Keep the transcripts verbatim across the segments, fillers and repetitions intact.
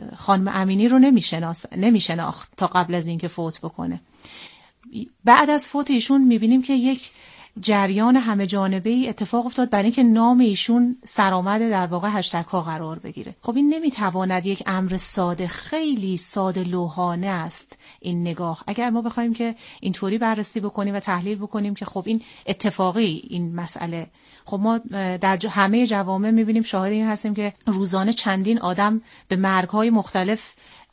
خانم امینی رو نمیشناس نمیشناخت تا قبل از اینکه فوت بکنه. بعد از فوت ایشون میبینیم که یک جریان همه جانبه‌ای اتفاق افتاد برای اینکه نام ایشون سرآمد در واقع هشتگ ها قرار بگیره. خب این نمیتواند یک امر ساده، خیلی ساده لوحانه است این نگاه. اگر ما بخوایم که اینطوری بررسی بکنیم و تحلیل بکنیم که خب این اتفاقی این مسئله، خب ما در همه جوامع میبینیم، شاهد این هستیم که روزانه چندین آدم به مرگ‌های مختلف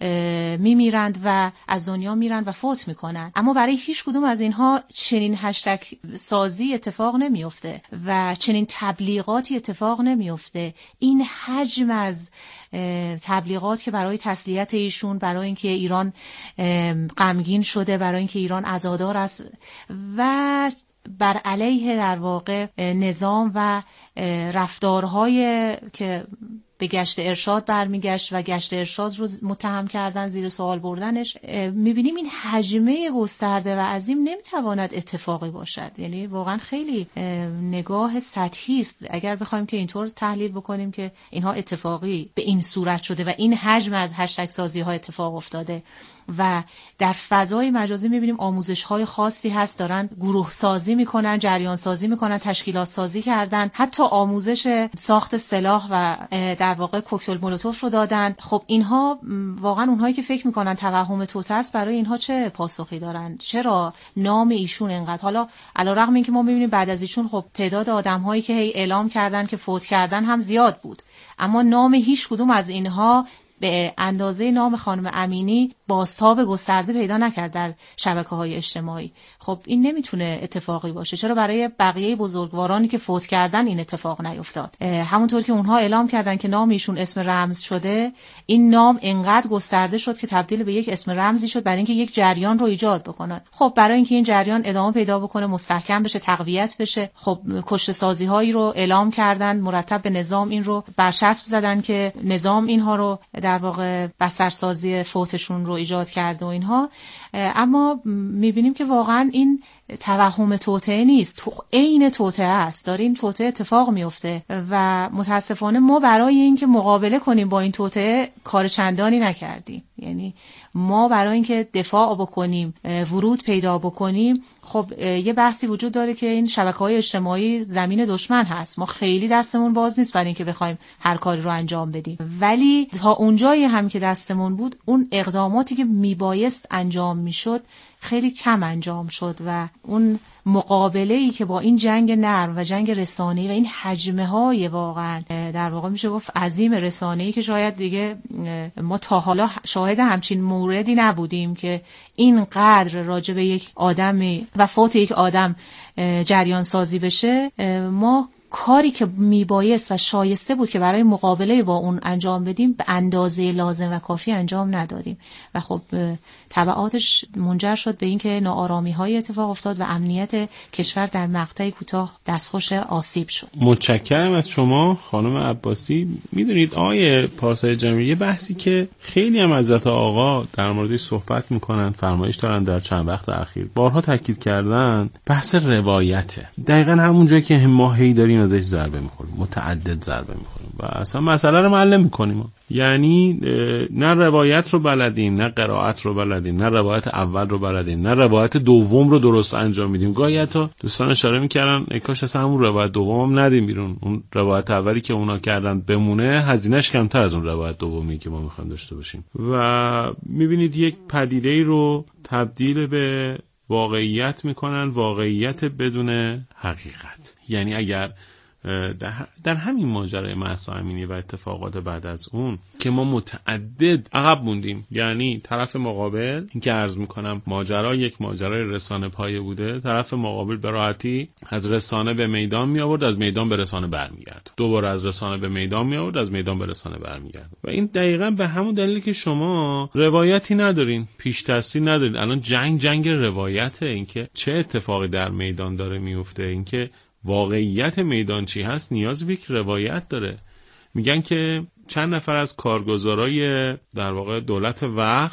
میمیرند و از دنیا میرند و فوت میکنند، اما برای هیچ کدوم از اینها چنین هشتگ سازی اتفاق نمیفته و چنین تبلیغاتی اتفاق نمیفته. این حجم از تبلیغات که برای تسلیت ایشون، برای اینکه ایران غمگین شده، برای اینکه ایران عزادار است و بر علیه در واقع نظام و رفتارهای که به گشت ارشاد برمیگشت و گشت ارشاد رو متهم کردن، زیر سوال بردنش، میبینیم این حجمه گسترده و عظیم نمیتواند اتفاقی باشد. یعنی واقعا خیلی نگاه سطحی است اگر بخوایم که اینطور تحلیل بکنیم که اینها اتفاقی به این صورت شده و این حجم از هشتگ سازی ها اتفاق افتاده. و در فضای مجازی میبینیم آموزش های خاصی هست، دارن گروه سازی میکنن، جریان سازی میکنن، تشکیلات سازی کردن، حتی آموزش ساخت سلاح و در واقع کوکتل مولوتوف رو دادن. خب اینها واقعا اونهایی که فکر میکنن توهم توطئه است، برای اینها چه پاسخی دارن؟ چرا نام ایشون انقدر، حالا علیرغم اینکه ما میبینیم بعد از ایشون خب تعداد آدم‌هایی که هی اعلام کردن که فوت کردن هم زیاد بود، اما نام هیچ کدوم از اینها به اندازه نام خانم امینی بازتاب گسترده پیدا نکرد در شبکه‌های اجتماعی. خب این نمیتونه اتفاقی باشه. چرا برای بقیه بزرگوارانی که فوت کردن این اتفاق نیفتاد؟ همونطور که اونها اعلام کردن که نام ایشون اسم رمز شده، این نام انقدر گسترده شد که تبدیل به یک اسم رمزی شد برای اینکه یک جریان رو ایجاد بکنن. خب برای اینکه این جریان ادامه پیدا بکنه، مستحکم بشه، تقویت بشه، خب کشته سازی هایی رو اعلام کردن، مرتب به نظام این رو برچسب زدن که نظام اینها رو در واقع بسترسازی فوتشون رو ایجاد کرده و اینها. اما میبینیم که واقعا این توهم توطئه نیست، تو عین توطئه است، داره این توطئه اتفاق میفته و متاسفانه ما برای اینکه مقابله کنیم با این توطئه کار چندانی نکردیم. یعنی ما برای اینکه دفاع بکنیم، ورود پیدا بکنیم، خب یه بحثی وجود داره که این شبکه‌های اجتماعی زمین دشمن هست، ما خیلی دستمون باز نیست برای اینکه بخوایم هر کاری رو انجام بدیم، ولی تا اونجایی هم که دستمون بود، اون اقداماتی که میبایست انجام میشد خیلی کم انجام شد و اون مقابله‌ای که با این جنگ نرم و جنگ رسانه‌ای و این حجم‌های واقعا در واقع میشه گفت عظیم رسانه‌ای که شاید دیگه ما تا حالا شاهد همچین موردی نبودیم که اینقدر راجع به یک آدمی و فوت یک آدم جریان سازی بشه، ما کاری که میبایست و شایسته بود که برای مقابله با اون انجام بدیم به اندازه لازم و کافی انجام ندادیم و خب تبعاتش منجر شد به اینکه ناآرامی‌های اتفاق افتاد و امنیت کشور در مقطعی کوتاه دستخوش آسیب شد. متشکرم از شما خانم عباسی. میدونید آقای پارسای جمیلی، یه بحثی که خیلی هم حضرت آقا در موردش صحبت میکنن، فرمایش دارن در چند وقت اخیر، بارها تاکید کردن، بحث روایته. دقیقاً همون جایی که ما هی داریم ازش ضربه میخوریم، متعدد ضربه میخوریم و اصلا مسئله رو معلم میکنیم. یعنی نه روایت رو بلدیم، نه قرائت رو بلدیم، نه روایت اول رو بلدیم، نه روایت دوم رو درست انجام میدیم. گاهی حتی دوستان اشاره میکردن ای کاش اصلا همون روایت دوم هم ندیم بیرون، اون روایت اولی که اونا کردن بمونه، هزینه‌اش کمتر از اون روایت دومی که ما میخوایم داشته باشیم. و میبینید یک پدیده‌ای رو تبدیل به واقعیت میکنن، واقعیت بدون حقیقت. یعنی اگر در همین ماجرای مهسا امینی و اتفاقات بعد از اون که ما متعدد عقب موندیم، یعنی طرف مقابل، این که عرض میکنم ماجرا یک ماجرای رسانه پایه بوده، طرف مقابل به راحتی از رسانه به میدان می آورد، از میدان به رسانه برمیگرد، دوباره از رسانه به میدان می آورد، از میدان به رسانه برمیگرد. و این دقیقاً به همون دلیلی که شما روایتی ندارین، پیش دستی ندارین. الان جنگ جنگ روایته، اینکه چه اتفاقی در میدان داره میفته، اینکه واقعیت میدان چی هست نیاز به یک روایت داره. میگن که چند نفر از کارگزارای در واقع دولت وقت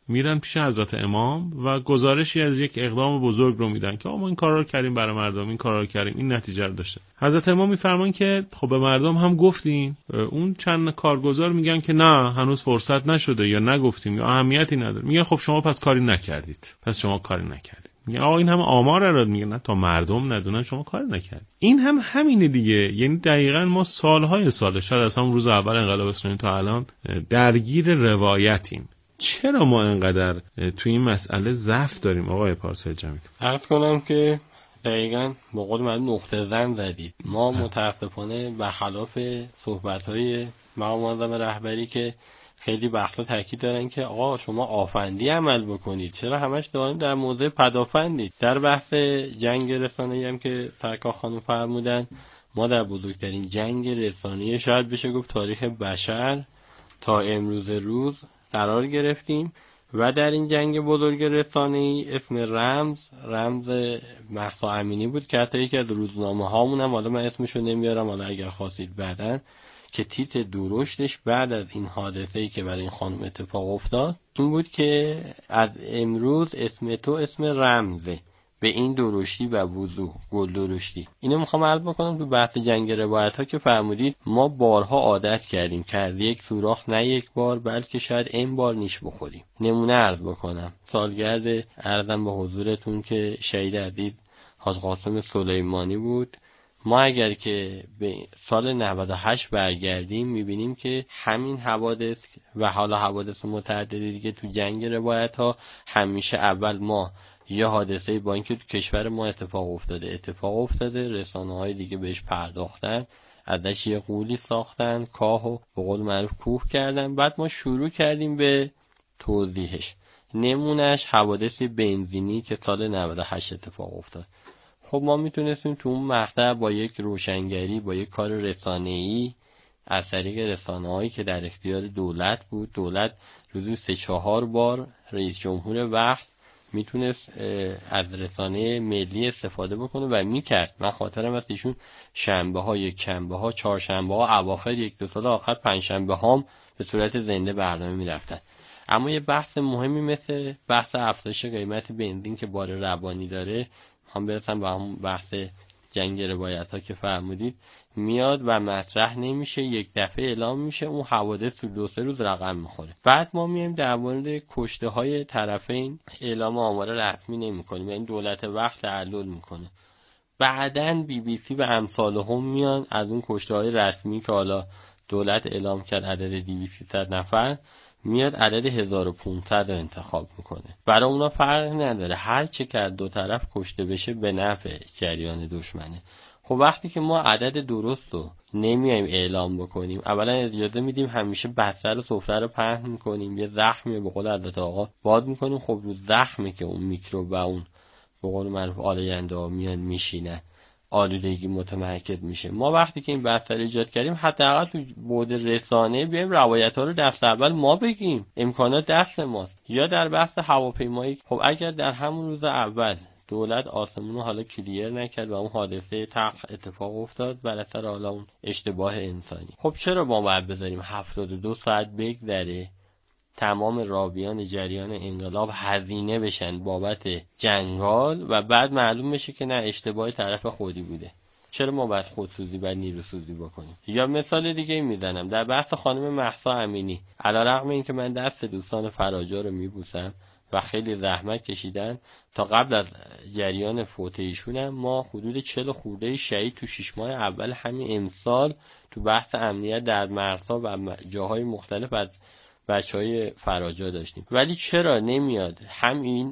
میرن پیش حضرت امام و گزارشی از یک اقدام بزرگ رو میدن که ما این کارا رو کردیم برای مردم، این کارا رو کردیم، این نتیجه رو داشته. حضرت امام میفرمان که خب به مردم هم گفتین؟ اون چند کارگزار میگن که نه هنوز فرصت نشده یا نگفتیم یا اهمیتی نداره. میگن خب شما پس کاری نکردید، پس شما کاری نکردید. میگن آقا این هم آمار اراد، میگن نه تا مردم ندونن شما کاری نکردید. این هم همینه دیگه، یعنی دقیقاً ما سالهای سال شاید از همون روز اول انقلاب اسلامی تا الان درگیر روایتیم. چرا ما انقدر توی این مسئله ضعف داریم آقای پارسای جمیل؟ عرض کنم که دقیقاً با قول من نقطه زن زدید. ما متاسفانه برخلاف صحبت‌های مقام معظم رهبری که خیلی وقتا تاکید دارن که آقا شما آفندی عمل بکنید، چرا همش دائم در موضع پدافندید؟ در بحث جنگ رسانه‌ای هم که سرکار خانم فرمودن، ما در بزرگترین جنگ رسانه‌ای شاید بشه گفت تاریخ بشر تا امروز روز قرار گرفتیم و در این جنگ بزرگ رسانه‌ای اسم رمز رمز مهسا امینی بود که حتی یکی از روزنامه هامون هم، حالا من اسمشو نمیارم، حالا اگر خواستید بعدن، که تیتر درشتش بعد از این حادثه‌ای که برای این خانم اتفاق افتاد این بود که از امروز اسم تو اسم رمزه، به این درشتی و وضوح، گل درشتی. اینو میخوام عرض بکنم تو بحث جنگ روایت ها که فرمودید ما بارها عادت کردیم که از یک سوراخ نه یک بار بلکه شاید این بار نیش بخوریم. نمونه عرض بکنم، سالگرد عرضم به حضورتون که شهید عزیز حاج قاسم سلیمانی بود. ما اگر که به سال نود و هشت برگردیم میبینیم که همین حوادث و حالا حوادث متعددی دیگه تو جنگ روایت ها همیشه اول ما یه حادثه با اینکه تو کشور ما اتفاق افتاده اتفاق افتاده رسانه های دیگه بهش پرداختن، ازش یه قولی ساختن، کاه و به قول معروف کوه کردن، بعد ما شروع کردیم به توضیحش. نمونهش حوادث بنزینی که سال نود و هشت اتفاق افتاد. خب ما میتونستیم تو اون مقطع با یک روشنگری، با یک کار رسانه‌ای از طریق رسانه‌هایی که در اختیار دولت بود، دولت روزی سه چهار بار رئیس جمهور وقت میتونست از رسانه ملی استفاده بکنه و میکرد. من خاطرم از ایشون شنبه ها، یک شنبه ها، چهار شنبه ها، اواخر یک دو سال آخر پنج شنبه هام به صورت زنده برنامه میرفتن. اما یه بحث مهمی مثل بحث افزایش قیمت بنزین که بار روانی داره، هم برسم با هم بحث جنگ روایت ها که فرمودید، میاد و مطرح نمیشه، یک دفعه اعلام میشه، اون حوادث تو دو سه روز رقم میخوره. بعد ما میایم در مورد کشته های طرفین اعلام آمار رسمی نمی کنیم، یعنی دولت وقت تعلل میکنه. بعدن بی بی سی و امثال هم میان از اون کشته های رسمی که حالا دولت اعلام کرد عدد دویست سیصد نفر، میاد عدد هزار و پانصد رو انتخاب میکنه. برای اونا فرق نداره، هر چه که از دو طرف کشته بشه به نفع جریان دشمنه. خب وقتی که ما عدد درست رو نمیایم اعلام بکنیم، اولا اجازه میدیم همیشه بستر و سفره رو پهن میکنیم، یه زخمی به قول حضرت آقا باد میکنیم، خب رو زخمی که اون میکروب و اون به قول معروف آلاینده ها میان میشینن، آلودگی متمرکز میشه. ما وقتی که این بستر ایجاد کردیم حداقل تو بعد رسانه بیایم روایت ها رو دست اول ما بگیم، امکانات دست ماست. یا در بحث هواپیمایی، خب اگر در همون روز اول دولت آسمون رو حالا کلیر نکرد و اون حادثه تلخ اتفاق افتاد بر اثر حالا اون اشتباه انسانی، خب چرا ما باید بذاریم هفتاد و دو ساعت بگذره تمام راویان جریان انقلاب هزینه بشن بابت جنگال و بعد معلوم بشه که نه اشتباه طرف خودی بوده؟ چرا ما باید خودسوزی و نیروسوزی بکنیم؟ یا مثال دیگه میزنم در بحث خانم مهسا امینی، علیرغم اینکه من دست دوستان فراجا رو میبوسم و خیلی زحمت کشیدن تا قبل از جریان فوت ایشون، ما حدود چهل خورده شهید تو شش ماه اول همین امسال تو بحث امنیت در مرزها و جاهای مختلف از بچهای فراجا داشتیم. ولی چرا نمیاد هم این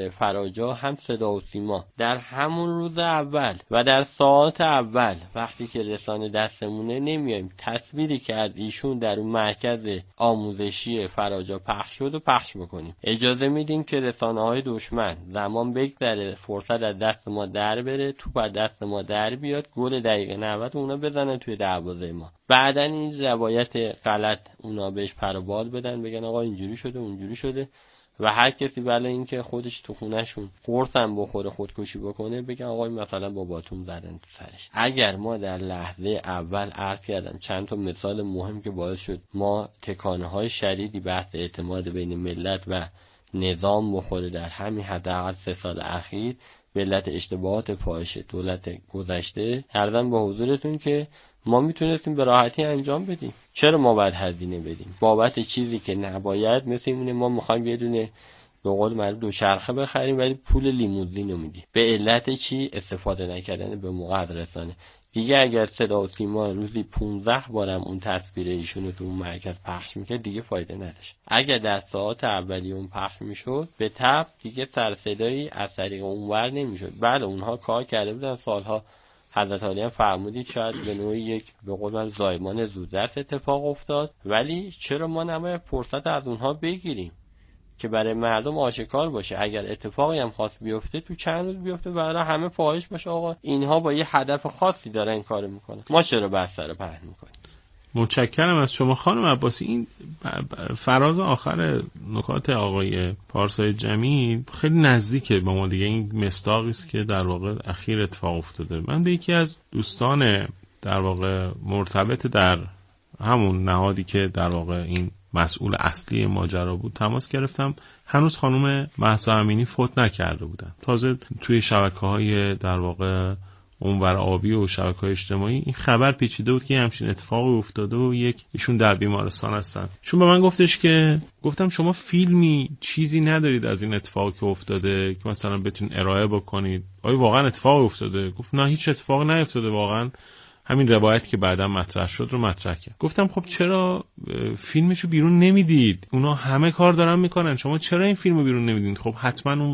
فراجا هم صدا و سیما در همون روز اول و در ساعات اول وقتی که رسانه دستمونه نمیایم تصویری که از ایشون در اون مرکز آموزشی فراجا پخش شد و پخش بکنیم؟ اجازه میدیم که رسانه های دشمن زمان بگذره، فرصت از دست ما در بره، توپ از دست ما در بیاد، گل دقیقه نود اونا بزنن توی دروازه ما. بعدن این روایت غلط اونا بهش پروبال بدن، بگن آقا اینجوری شده اونجوری شده و هر کسی بله این که خودش تو خونهشون قرص هم بخوره خودکشی بکنه بگن آقا مثلا باباتون زدن تو سرش. اگر ما در لحظه اول عرض کردم چند تا مثال مهم که باعث شد ما تکانه های شدیدی بحث اعتماد بین ملت و نظام بخوره در همین حداقل سه سال اخیر به علت اشتباهات پاهش دولت گذشته، عرضم به حضورتون که ما میتونستیم به راحتی انجام بدیم. چرا ما باید هزینه بدیم بابت چیزی که نباید؟ مثل اینه ما میخوایم یه دونه به قول معروف دوچرخه بخریم ولی پول لیموزین رو میدیم. به علت چی؟ استفاده نکردن به موقع از رسانه. دیگه اگر صدا و سیما روزی پونزده بارم اون تصویر ایشون رو تو اون مرکز پخش میکرد دیگه فایده نداشت. اگر در ساعات اولی اون پخش میشد به تبع دیگه سر صدایی از طریق اونور نمیشد. بله اونها کار کرده بودن سالها، حضرت عالی هم فرمودید شاید به نوعی یک به قول من زایمان زودرس اتفاق افتاد، ولی چرا ما نباید فرصت از اونها بگیریم که برای مردم آشکار باشه؟ اگر اتفاقی هم خاص بیفته تو چند روز بیفته برای همه فاحش باشه آقا اینها با یه هدف خاصی دارن کار میکنن، ما چرا بستر پهن میکنیم؟ متشکرم از شما خانم عباسی. این فراز آخر نکات آقای پارسای جمیل خیلی نزدیکه با ما دیگه. این مصداقی است که در واقع اخیر اتفاق افتاده. من به یکی از دوستان در واقع مرتبط در همون نهادی که در واقع این مسئول اصلی ماجرا بود تماس گرفتم. هنوز خانم مهسا امینی فوت نکرده بودن. تازه توی شبکه‌های در واقع اونور آبی و شبکه‌های اجتماعی این خبر پیچیده بود که همچین اتفاقی افتاده و یک ایشون در بیمارستان هستن. چون به من گفتش که گفتم شما فیلمی چیزی ندارید از این اتفاقی که افتاده که مثلا بتونید ارائه بکنید؟ آیا واقعا اتفاقی افتاده؟ گفت نه هیچ اتفاقی نیفتاده، واقعا همین روایت که بعدا مطرح شد رو مطرح کرد. گفتم خب چرا فیلمشو بیرون نمیدید؟ اونا همه کار دارن میکنن، شما چرا این فیلمو بیرون نمیدید؟ خب حتما اون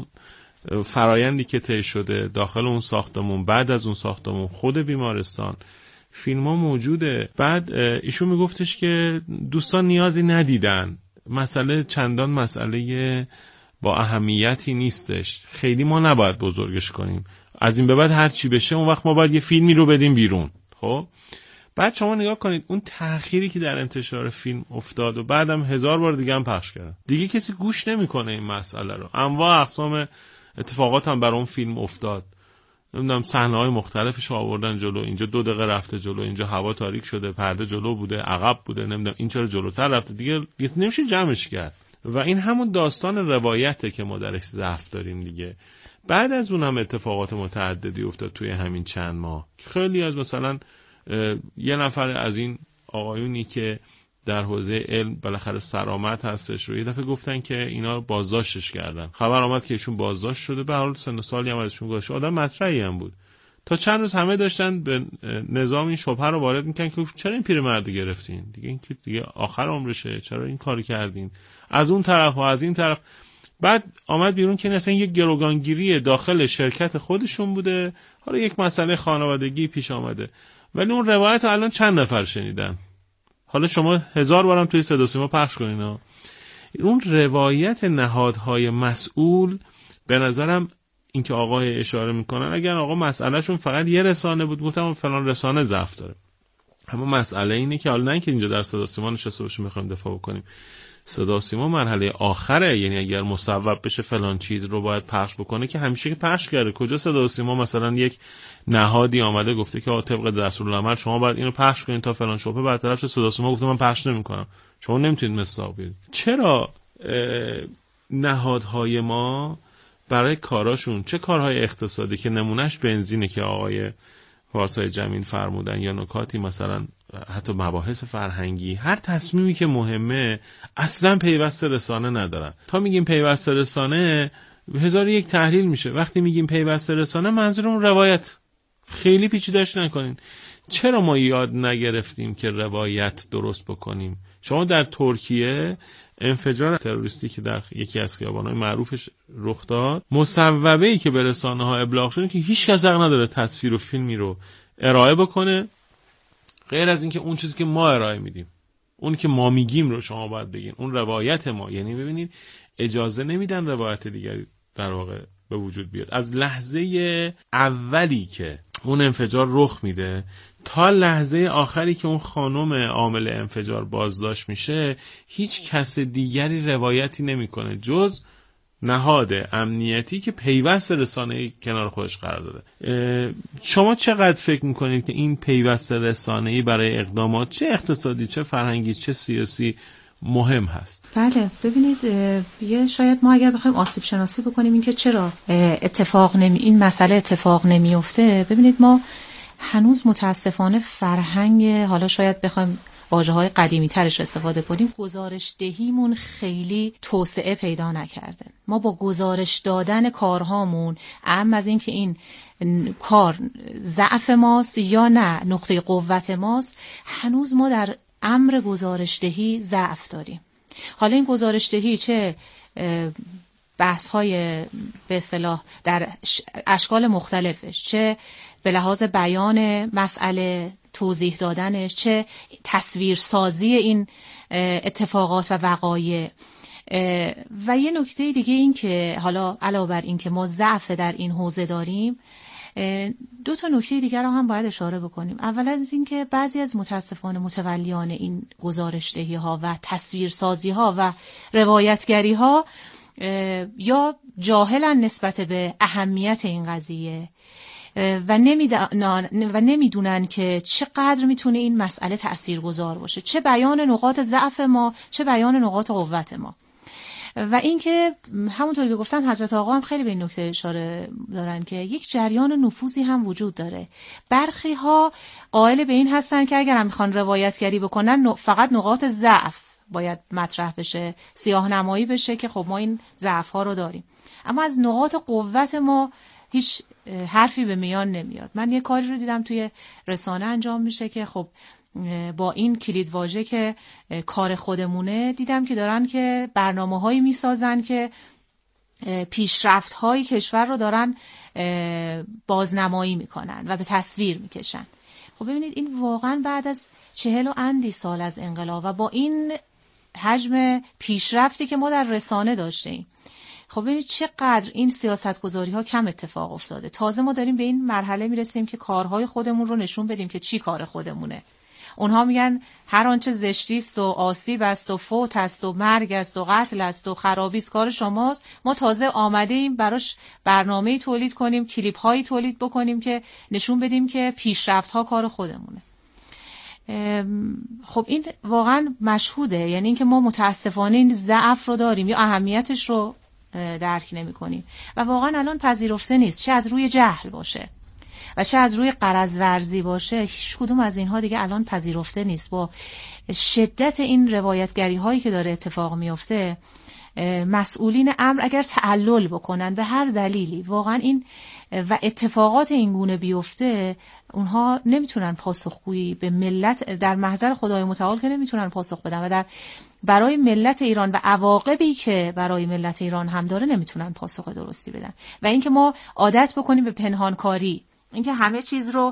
فرایندی که طی شده داخل اون ساختمون، بعد از اون ساختمون، خود بیمارستان، فیلم ها موجوده. بعد ایشون میگفتش که دوستان نیازی ندیدن، مسئله چندان مسئله با اهمیتی نیستش، خیلی ما نباید بزرگش کنیم، از این به بعد هر چی بشه اون وقت ما باید یه فیلمی رو بدیم بیرون. خب بعد شما نگاه کنید اون تأخیری که در انتشار فیلم افتاد و بعدم هزار بار دیگه هم پخش کردن، دیگه کسی گوش نمیکنه این مسئله رو. انواع اقسام اتفاقات هم بر اون فیلم افتاد، نمیدونم صحنه‌های مختلفش آوردن جلو، اینجا دو دقیقه رفته جلو، اینجا هوا تاریک شده، پرده جلو بوده، عقب بوده، نمیدونم این چرا جلوتر رفته، دیگه نمیشه جمعش کرد. و این همون داستان روایته که ما درش ضعف داریم دیگه. بعد از اون هم اتفاقات متعددی افتاد توی همین چند ماه. خیلی از مثلا یه نفر از این آقایونی که در حوزه علم بالاخره سرآمد هستش رو یه دفعه گفتن که اینا بازداشتش کردن. خبر آمد که ایشون بازداشت شده، به حال سن و سالی هم ازشون گذشته، آدم مطرحی هم بود. تا چند روز همه داشتن به نظام این شبهه رو وارد میکنن که چرا این پیرمرد گرفتین؟ دیگه این که دیگه آخر عمرشه، چرا این کارو کردین؟ از اون طرف و از این طرف. بعد آمد بیرون که مثلا یک گروگانگیری داخل شرکت خودشون بوده، حالا یک مسئله خانوادگی پیش آمده، ولی اون روایت رو الان چند نفر شنیدن؟ حالا شما هزار بارم توی صدا و سیما پخش کنین ها. اون روایت نهادهای مسئول به نظرم این که آقای اشاره میکنن، اگر آقا مسئلهشون فقط یه رسانه بود گفتم فلان رسانه ضعف داره، اما مسئله اینه که حالا نه که اینجا در صدا و سیما نشسته باشیم میخوایم دفاع بکنیم، صدا و سیما مرحله آخره، یعنی اگر مصوب بشه فلان چیز رو باید پخش بکنه که همیشه که پخش کرده. کجا صدا و سیما مثلا یک نهادی آمده گفته که طبق دستورالعمل شما باید اینو پخش کنین تا فلان شبهه برطرف شه؟ صدا و سیما گفته من پخش نمی‌کنم، شما نمیتونید مصداق بیارید. چرا نهادهای ما برای کاراشون، چه کارهای اقتصادی که نمونهش بنزینه که آقای پارسای جمیل فرمودن، یا نکاتی مثلا حتی مباحث فرهنگی، هر تصمیمی که مهمه اصلا پیوسته رسانه ندارن. تا میگیم پیوسته رسانه هزار یک تحلیل میشه. وقتی میگیم پیوسته رسانه منظورمون روایت. خیلی پیچیده‌اش نکنین. چرا ما یاد نگرفتیم که روایت درست بکنیم؟ شما در ترکیه انفجار تروریستی که در یکی از خیابان‌های معروفش رخ داد، مصوبه‌ای که به رسانه‌ها ابلاغ شده که هیچ کس حق نداره تصویر و فیلمی رو ارائه بکنه غیر از اینکه اون چیزی که ما ارائه میدیم، اون که ما میگیم رو شما باید بگین، اون روایت ما. یعنی ببینید اجازه نمیدن روایت دیگری در واقع به وجود بیاد. از لحظه اولی که اون انفجار رخ میده تا لحظه آخری که اون خانم عامل انفجار بازداشت میشه، هیچ کس دیگری روایتی نمیکنه جز نهاد امنیتی که پیوست رسانه‌ای کنار خودش قرار داده. شما چقدر فکر میکنید که این پیوست رسانه‌ای برای اقدامات چه اقتصادی، چه فرهنگی، چه سیاسی مهم هست. بله ببینید، یه شاید ما اگر بخوایم آسیب شناسی بکنیم این که چرا اتفاق نمی این مسئله اتفاق نمیفته، ببینید ما هنوز متاسفانه فرهنگ، حالا شاید بخوایم واژه‌های قدیمی ترش استفاده کنیم، گزارش دهیمون خیلی توسعه پیدا نکرده. ما با گزارش دادن کارهامون، اهم از این که این کار ضعف ماست یا نه نقطه قوت ماست، هنوز ما در امر گزارش دهی ضعف داریم. حالا این گزارش دهی چه بحث های به اصطلاح در اشکال مختلفش، چه به لحاظ بیان مسئله، توضیح دادنش، چه تصویر سازی این اتفاقات و وقایع. و یه نکته دیگه این که حالا علاوه بر این که ما ضعف در این حوزه داریم، دو تا نکته دیگر رو هم باید اشاره بکنیم. اول از این که بعضی از متاسفانه متولیان این گزارش دهی ها و تصویر سازی ها و روایتگری ها یا جاهلن نسبت به اهمیت این قضیه و و نمیدونن که چقدر میتونه این مسئله تاثیرگذار باشه، چه بیان نقاط ضعف ما، چه بیان نقاط قوت ما. و اینکه همونطور که گفتم حضرت آقا هم خیلی به این نکته اشاره دارن که یک جریان نفوذی هم وجود داره. برخی ها قائل به این هستن که اگر هم میخوان روایتگری بکنن فقط نقاط ضعف باید مطرح بشه، سیاه نمایی بشه که خب ما این ضعف ها رو داریم، اما از نقاط قوت ما هیچ حرفی به میان نمیاد. من یه کاری رو دیدم توی رسانه انجام میشه که خب با این کلید واژه که کار خودمونه، دیدم که دارن که برنامه‌هایی میسازن که پیشرفت‌های کشور رو دارن بازنمایی میکنن و به تصویر میکشن. خب ببینید این واقعا بعد از چهل و اندی سال از انقلاب و با این حجم پیشرفتی که ما در رسانه داشتیم، خب ببینید چقدر این سیاستگذاری ها کم اتفاق افتاده. تازه ما داریم به این مرحله میرسیم که کارهای خودمون رو نشون بدیم که چی کار خودمونه. اونها میگن هر آنچه زشتی است و آسیب است و فوت است و مرگ است و قتل است و خرابی است کار شماست. ما تازه آمده ایم براش برنامه‌ای تولید کنیم، کلیپ هایی تولید بکنیم که نشون بدیم که پیشرفت ها کار خودمونه. خب این واقعا مشهوده، یعنی اینکه ما متاسفانه این ضعف رو داریم یا اهمیتش رو درک نمی کنیم و واقعا الان پذیرفته نیست، چه از روی جهل باشه و چه از روی غرض ورزی باشه. هیچ کدوم از اینها دیگه الان پذیرفته نیست. با شدت این روایتگری هایی که داره اتفاق میفته، مسئولین امر اگر تعلل بکنن به هر دلیلی واقعا این و اتفاقات این گونه بیفته، اونها نمیتونن پاسخگویی به ملت در محضر خدای متعال که نمیتونن پاسخ بدن و در برای ملت ایران و عواقبی که برای ملت ایران هم داره نمیتونن پاسخ درستی بدن. و اینکه ما عادت بکنیم به پنهانکاری، اینکه همه چیز رو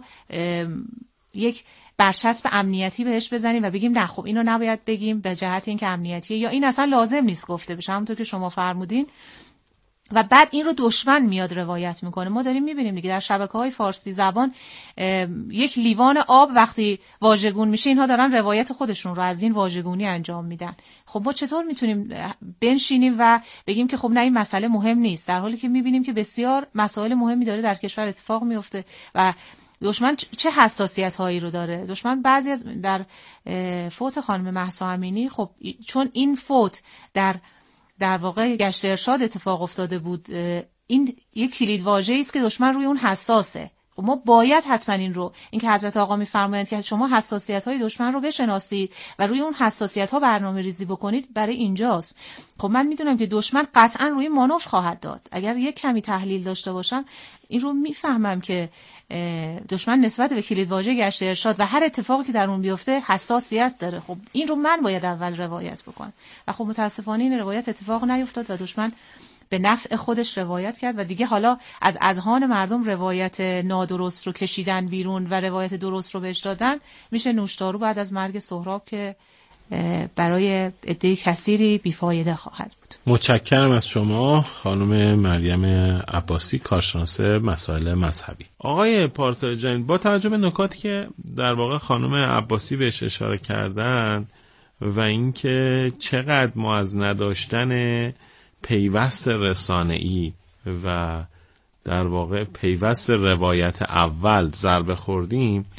یک برچسب امنیتی بهش بزنیم و بگیم نه خب اینو نباید بگیم به جهت اینکه امنیتیه یا این اصلا لازم نیست گفته بشه، همونطور که شما فرمودین، و بعد این رو دشمن میاد روایت میکنه. ما داریم میبینیم دیگه در شبکه‌های فارسی زبان یک لیوان آب وقتی واژگون میشه اینها دارن روایت خودشون رو از این واژگونی انجام میدن. خب ما چطور میتونیم بنشینیم و بگیم که خب نه این مسئله مهم نیست، در حالی که میبینیم که بسیار مسائل مهمی داره در کشور اتفاق میفته و دشمن چه حساسیت هایی رو داره. دشمن بعضی از در فوت خانم مهسا امینی، خب چون این فوت در در واقع گشت ارشاد اتفاق افتاده بود، این یک کلید واژه‌ای است که دشمن روی اون حساسه. خب ما باید حتما این رو، این که حضرت آقا میفرمایند که شما حساسیت‌های دشمن رو بشناسید و روی اون حساسیت‌ها برنامه‌ریزی بکنید، برای اینجاست. خب من میدونم که دشمن قطعا روی مانور خواهد داد. اگر یک کمی تحلیل داشته باشم این رو میفهمم که دشمن نسبت به کلید واژه گشت ارشاد و هر اتفاقی که در اون بیفته حساسیت داره. خب این رو من باید اول روایت بکنم و خب متاسفانه این روایت اتفاق نیفتاد و دشمن به نفع خودش روایت کرد و دیگه حالا از اذهان مردم روایت نادرست رو کشیدن بیرون و روایت درست رو بهش دادن. میشه نوشدارو بعد از مرگ سهراب که برای عده کثیری بیفایده خواهد بود. متشکرم از شما خانم مریم عباسی، کارشناس مسائل مذهبی. آقای پارسای جنید، با توجه به نکاتی که در واقع خانم عباسی بهش اشاره کردن و اینکه چقدر ما از نداشتن پیوست رسانه‌ای و در واقع پیوست روایت اول ضربه خوردیم،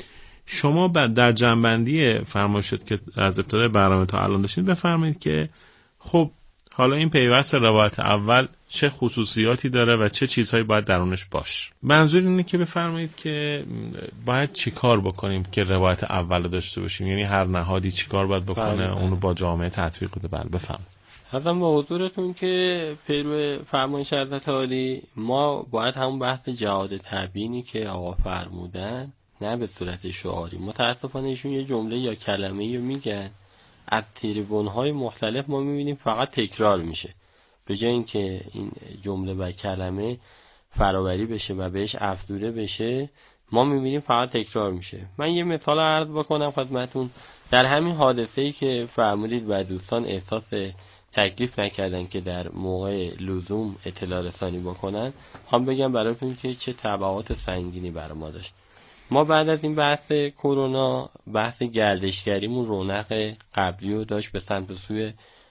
شما در جنبندی فرمایشات که از ابتدای برنامه تا الان داشتید بفرمایید که خب حالا این پیوست روایت اول چه خصوصیاتی داره و چه چیزهایی باید درونش باشه. منظور اینه که بفرمایید که باید چی کار بکنیم که روایت اول رو داشته باشیم، یعنی هر نهادی چی کار باید بکنه بله. اونو با جامعه تطبیق بده. بله بفرمایید. حتما با حضورتون که پیرو فرمایش حضرت عالی ما باید همون بحث جهاد تبیینی که آقا فرمودن نه به صورت شعاری، متاسفانه ایشون یه جمله یا کلمه‌ای رو میگن از تریبون‌های مختلف ما می‌بینیم فقط تکرار میشه، به جای اینکه این جمله و کلمه فراوری بشه و بهش افزوده بشه ما می‌بینیم فقط تکرار میشه. من یه مثال عرض بکنم خدمتتون. در همین حادثه‌ای که فرمودید و دوستان احساس تکلیف نکردن که در موقع لزوم اطلاع رسانی بکنن، هم بگم براتون که چه تبعات سنگینی برای ما داشت. ما بعد از این بحث کرونا بحث گردشگریمون رونق قبلی رو داشت، به سمت سوی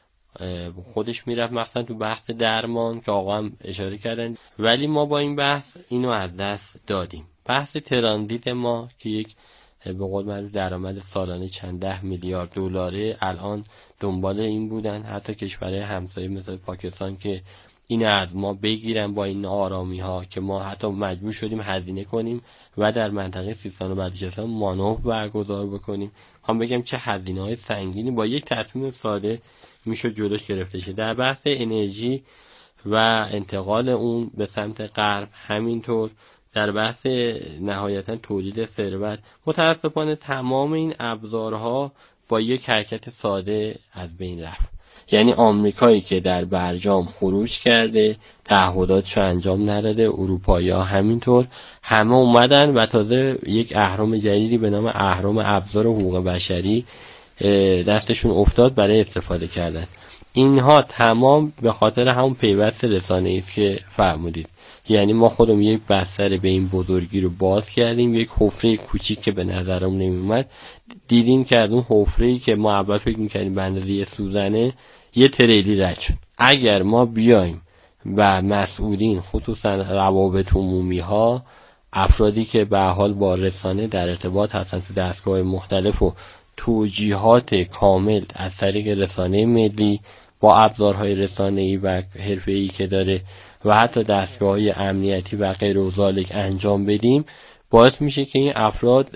خودش میرفت، مثلا تو بحث درمان که آقا هم اشاره کردن، ولی ما با این بحث اینو از دست دادیم. بحث ترانزیت ما که یک به قول معروف درآمد سالانه چند ده میلیارد دلاره الان دنبال این بودن، حتی کشورهای همسایه مثل پاکستان که این از ما بگیرن با این آرامی ها که ما حتی مجبور شدیم هزینه کنیم و در منطقه سیستان و بلوچستان مانور برگزار بکنیم. هم بگم چه هزینه های سنگینی با یک تصمیم ساده میشه جلوش گرفته شه. در بحث انرژی و انتقال اون به سمت غرب، همینطور در بحث نهایتا تولید ثروت، متاسفانه تمام این ابزارها با یک حرکت ساده از بین رفت. یعنی آمریکایی که در برجام خروج کرده، تعهداتشو انجام نداده، اروپایی‌ها همینطور، همه اومدن و تازه یک اهرم جدیدی به نام اهرم ابزار حقوق بشری دستشون افتاد برای استفاده کردن. اینها تمام به خاطر همون پیوست رسانه‌ای است که فرمودید. یعنی ما خودمون یک بستر به این بزرگی رو باز کردیم، یک حفره کوچیک که به نظرم نمیومد، دیدیم که از اون حفره‌ای که ما اول فکر می‌کردیم به اندازه یه سوزنه یه تریلی رد شد. اگر ما بیایم و مسئولین خصوصا روابط عمومی ها، افرادی که به حال با رسانه در ارتباط هستن تو دستگاه مختلف و توجیهات کامل از طریق رسانه ملی با ابزارهای رسانه‌ای و حرفه‌ای که داره و حتی دستگاه‌های امنیتی و غیر و ذالک انجام بدیم، باعث میشه که این افراد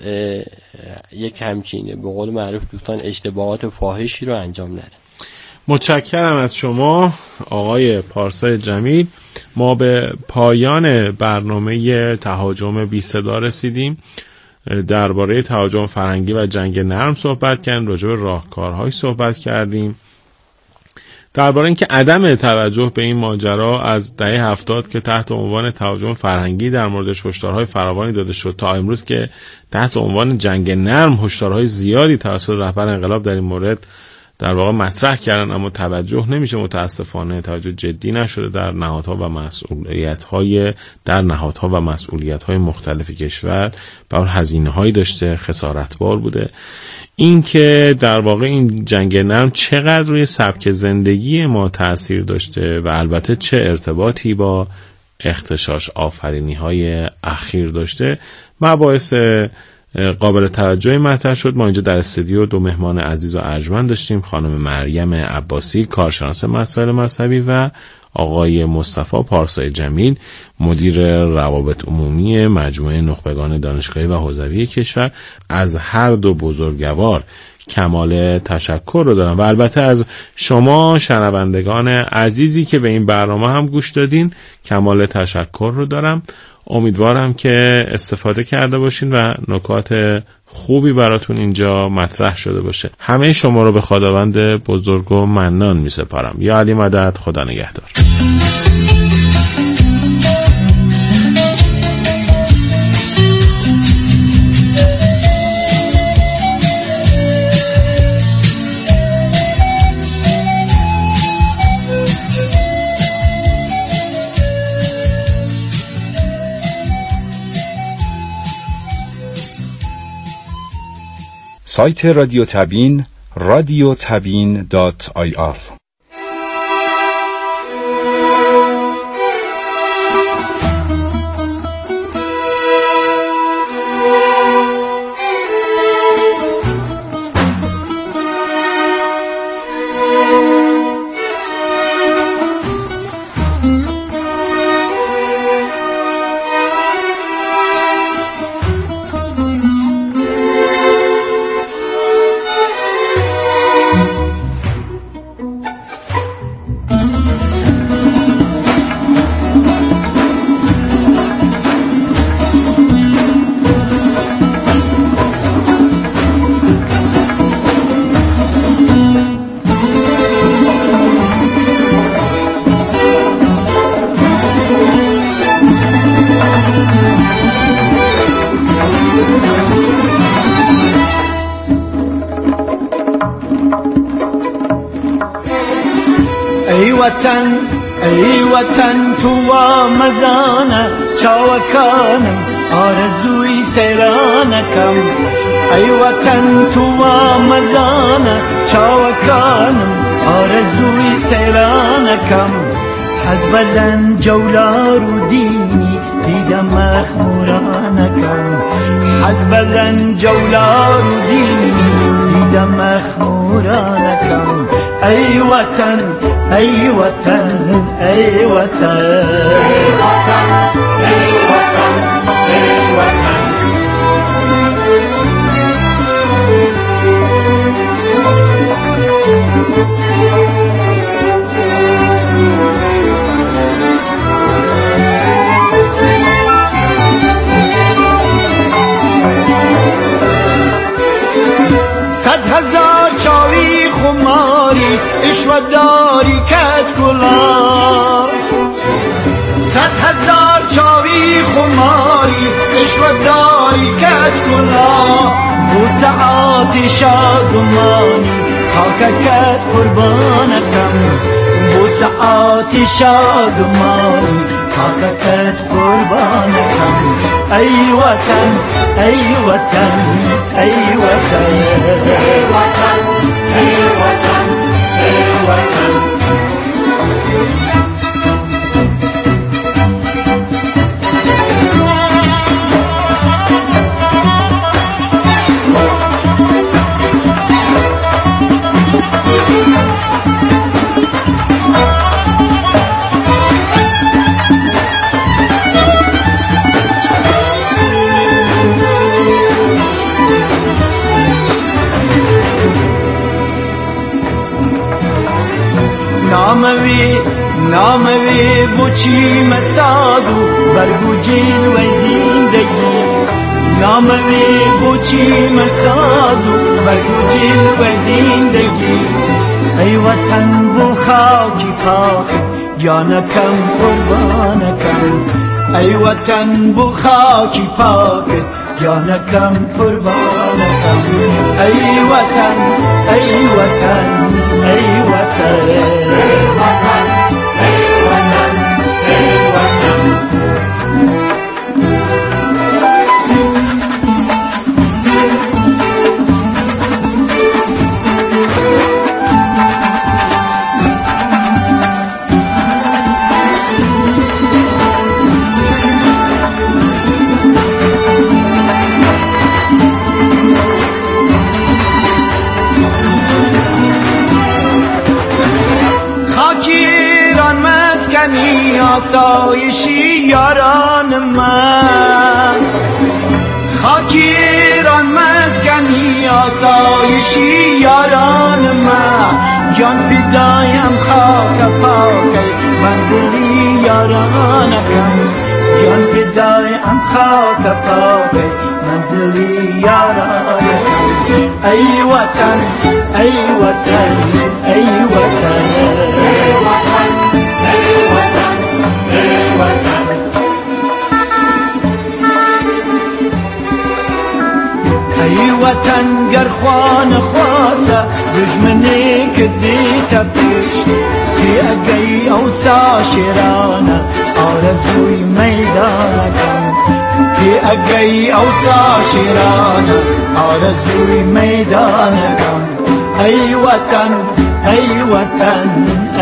یک همچین به قول معروف دوستان اشتباهات فاحشی رو انجام ندن. متشکرم از شما آقای پارسای جمیل. ما به پایان برنامه تهاجم بی صدا رسیدیم. درباره تهاجم فرهنگی و جنگ نرم صحبت کردیم، راجع به راهکارهای صحبت کردیم، درباره اینکه عدم توجه به این ماجرا از دهه هفتاد که تحت عنوان تهاجم فرهنگی در موردش هشدارهای فراوانی داده شد تا امروز که تحت عنوان جنگ نرم هشدارهای زیادی توسط رهبر انقلاب در این مورد در واقع مطرح کردن، اما توجه نمیشه. متاسفانه توجه جدی نشده در نهادها و مسئولیت‌های در نهادها و مسئولیت‌های مختلف کشور، بر هزینه‌هایی داشته، خسارتبار بوده. این که در واقع این جنگ نرم چقدر روی سبک زندگی ما تأثیر داشته و البته چه ارتباطی با اغتشاش آفرینی‌های اخیر داشته، مباحث قابل توجهی مطرح شد. ما اینجا در استودیو دو مهمان عزیز و ارجمند داشتیم، خانم مریم عباسی کارشناس مسائل مذهبی و آقای مصطفی پارسای جمیل مدیر روابط عمومی مجموعه نخبگان دانشگاهی و حوزوی کشور. از هر دو بزرگوار کمال تشکر رو دارم و البته از شما شنوندگان عزیزی که به این برنامه هم گوش دادین کمال تشکر رو دارم. امیدوارم که استفاده کرده باشین و نکات خوبی براتون اینجا مطرح شده باشه. همه شما رو به خداوند بزرگ و منان می سپارم. یا علی مدد، خدا نگهدار. سایت رادیو تبیین رادیو تبیین دات آی آر. ای وطن ای وطن تو و مزانه چاوکانم آرزوی سیرانکم ای وطن تو و مزانه چاوکانم آرزوی سیرانکم حزبلن جولار و دینی دیدم مخمورانکم حزبلن جولار و دینی دیدم مخمورانکم ای وطن ای وطن ای وطن ای وطن ای وطن ای وطن صد هزار چاوی خماری اشوداری کت کلا صد هزار چاوی خماری اشوداری کت کلا بو ساعت شادمانی خاککت قربانکم بو ساعت شادمانی خاککت قربانکم ای وطن ای وطن ای وطن ای وطن ای وطن ای وطن ناموی ناموی بوچی مسازو برگو جین و زندگی ناموی بوچی مسازو برگو جین و زندگی ای وطن بو خاکی پاک جانکم قربانکم ای وطن بو خاکی پاک جانکم قربانکم ای وطن ای وطن ای وطن ای وطن ای وطن ای وطن آسایشی یاران من خاکیران مسکنی آسایشی یاران من جان فدایم خاک پاک منزلی یارانکم جان فدایم خاک پاک منزلی یارانکم ای وطن ای وطن ای وطن ای وطن ای وطن ای وطن گر خوان خواسته دشمنی که دیتا پیش که اگی اوسا شیرانه آرزوی میدانکم که اگی اوسا شیرانه آرزوی میدانکم ای وطن ای وطن